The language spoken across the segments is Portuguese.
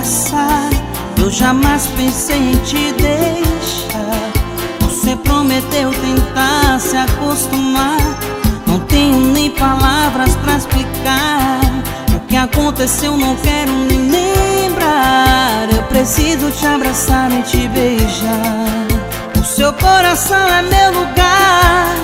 conversar. Eu jamais pensei em te deixar. Você prometeu tentar se acostumar. Não tenho nem palavras pra explicar. O que aconteceu não quero nem lembrar. Eu preciso te abraçar e te beijar. O seu coração é meu lugar.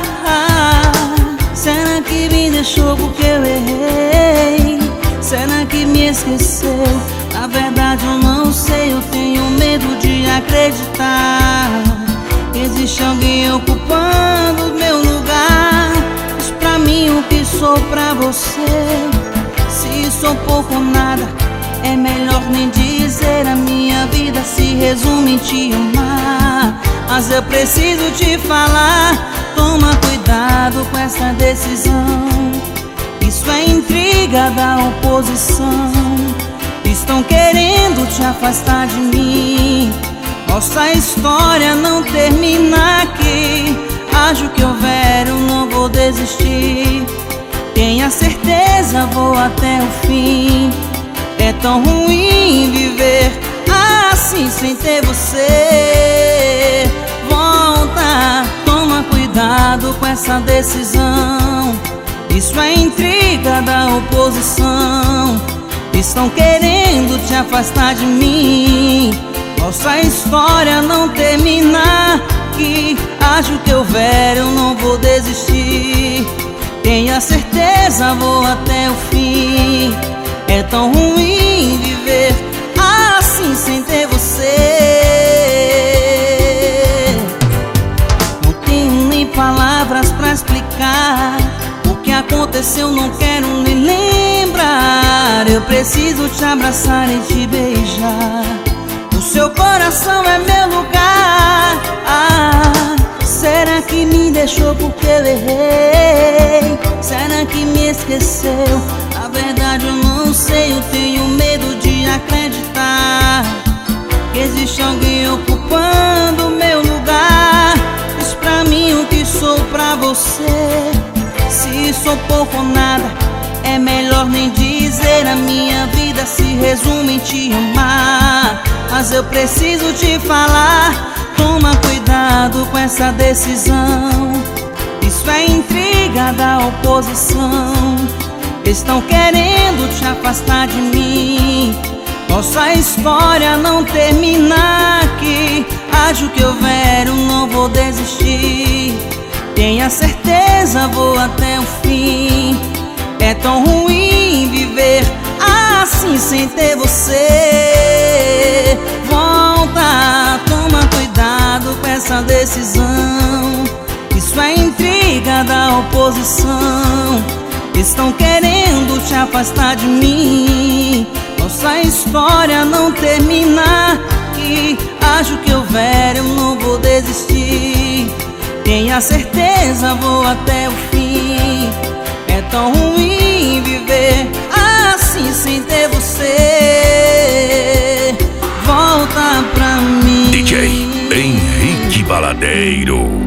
Será que me deixou porque eu errei? Será que me esqueceu? Na verdade eu não sei, eu tenho medo de acreditar que existe alguém ocupando o meu lugar. Diz pra mim o que sou pra você. Se sou pouco ou nada, é melhor nem dizer. A minha vida se resume em te amar. Mas eu preciso te falar, toma cuidado com essa decisão. Isso é intriga da oposição. Estão querendo te afastar de mim. Nossa história não termina aqui. Haja o que houver, eu não vou desistir. Tenha certeza, vou até o fim. É tão ruim viver assim sem ter você. Volta, toma cuidado com essa decisão. Isso é intriga da oposição. Estão querendo te afastar de mim. Nossa história não termina aqui. Haja o que houver, eu não vou desistir. Tenha certeza, vou até o fim. É tão ruim viver assim sem ter você. Não tenho nem palavras pra explicar. O que aconteceu não quero nem lembrar. Eu preciso te abraçar e te beijar. O seu coração é meu lugar. Será que me deixou porque eu errei? Será que me esqueceu? Na verdade eu não sei, eu tenho medo de acreditar que existe alguém ocupando o meu lugar. Diz pra mim o que sou pra você. Se sou pouco ou nada, é melhor nem dizer. A minha vida se resume em te amar. Mas eu preciso te falar, toma cuidado com essa decisão. Isso é intriga da oposição. Estão querendo te afastar de mim. Nossa história não termina aqui. Haja o que houver, eu não vou desistir. Tenha certeza, vou até o fim. É tão ruim viver assim sem ter você. Volta, toma cuidado com essa decisão. Isso é intriga da oposição. Estão querendo te afastar de mim. Nossa história não termina aqui. Haja o que houver, eu não vou desistir. Tenha certeza, vou até o fim. É tão ruim viver assim sem ter você. Volta pra mim. DJ Henrique Baladeiro.